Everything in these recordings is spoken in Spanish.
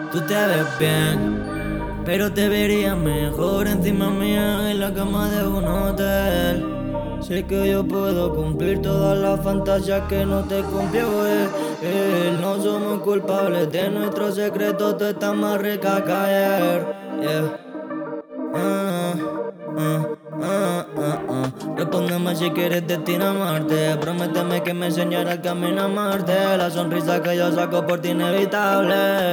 Tú te ves bien, pero te verías mejor encima mía en la cama de un hotel. Sé que yo puedo cumplir todas las fantasías que no te cumplió él. No somos culpables de nuestros secretos, tú estás más rica que ayer. Yeah. Ah, ah, Respóndeme si quieres destino a amarte. Prométeme que me enseñarás el camino a amarte. La sonrisa que yo saco por ti inevitable.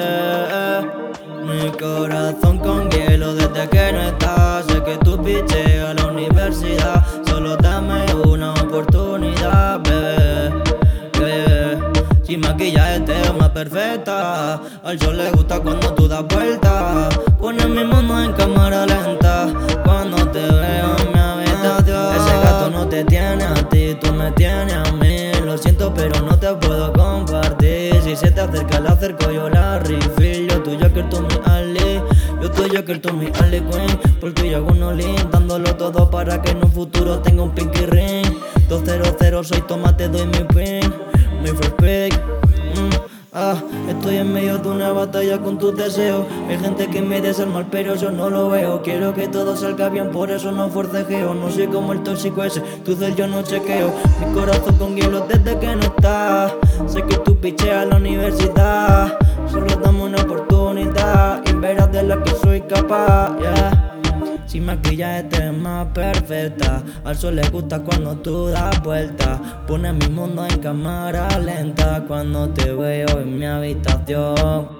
Mi corazón con hielo desde que no estás. Sé que tú picheas a la universidad. Solo dame una oportunidad, bebé. Sin maquillaje te ves más perfecta. Al sol le gusta cuando tú das vuelta. Pones mi mundo en cámara lenta. Cuando te veo en mi habitación. Ese gato no te tiene a ti, tú me tienes a mí. Lo siento pero no te puedo compartir. Si se te acerca le acerco yo la refill. Yo tuyo que tú mi Ali. Yo tuyo que tú mi Ali Queen. Por ti yo hago un all-in, dándolo todo para que en un futuro tenga un pinky ring. 200 soy tomate, doy mi pin. Mi first pick. Estoy en medio de una batalla con tus deseos. Hay gente que me desea el mal pero yo no lo veo. Quiero que todo salga bien, por eso no forcejeo. No soy como el tóxico ese, tu del yo no chequeo. Mi corazón con hielo desde que no estás. Sé que tú picheas a la universidad. Solo dame una oportunidad y verás de la que soy capaz, yeah. Sin maquillaje te ves más perfecta. Al sol le gusta cuando tú das vuelta. Pone mi mundo en cámara lenta cuando te veo en mi habitación.